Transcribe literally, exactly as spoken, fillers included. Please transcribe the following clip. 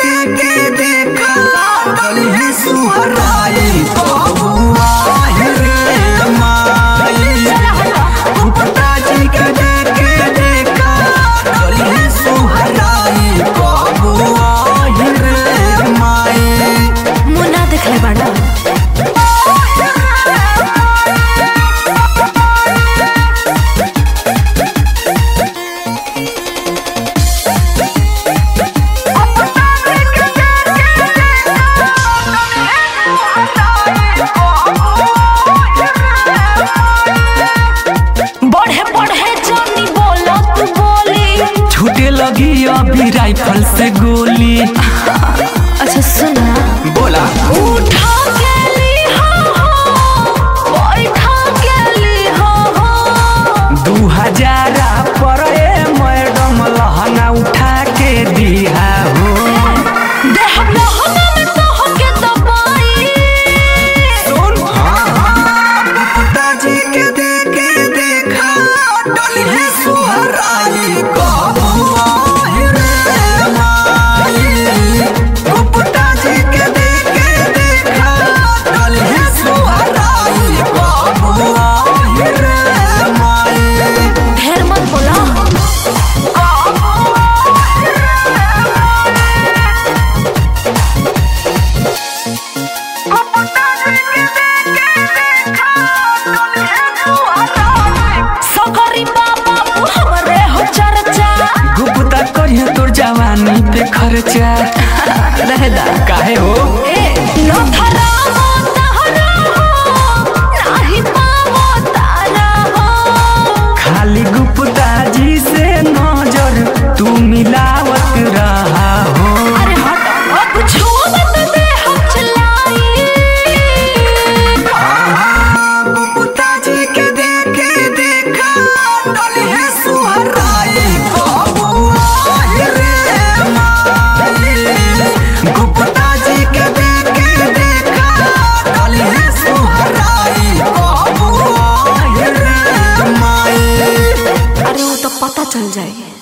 के के देखा डली है सुहराई बबुआ रे माई। गुप्ता जी के के देखा डली है सुहराई बबुआ रे माई। मुन्ना देखले बाड़ा छूटे लगी अभी राइफल से गोली। अच्छा सुना बोला उठा के ली हो हो बैठा के ली हो हो दू हजार पर मैडम लहंगा उठा के दिया हो। देह लहंगा में तो के दबाई सुन गुप्ता जी के देखे देखा डली है सुहराई बबुआ रे माई। गुप्ता जी के देखे देखा डली है सुहराई बबुआ रे माई। ढेर मत बोला सकरी बाबा हमरे हो चर्चा गुप्ता करिए तोर जवानी पे खर्चा। रहदा काहे हो ए नो धरा हो तहरा हो नाही पावो तारा हो खाली गुप्ता जी से नजर तू मिलावत रहा हो। अरे हट अब छूमत दे हम चलाई गुप्ता जी के देखे देखा डली है सुहराई बबुआ रे माई। गुप्ता जी के देखे देखा डली है सुहराई बबुआ रे माई। अरे वो तो पता चल जाए।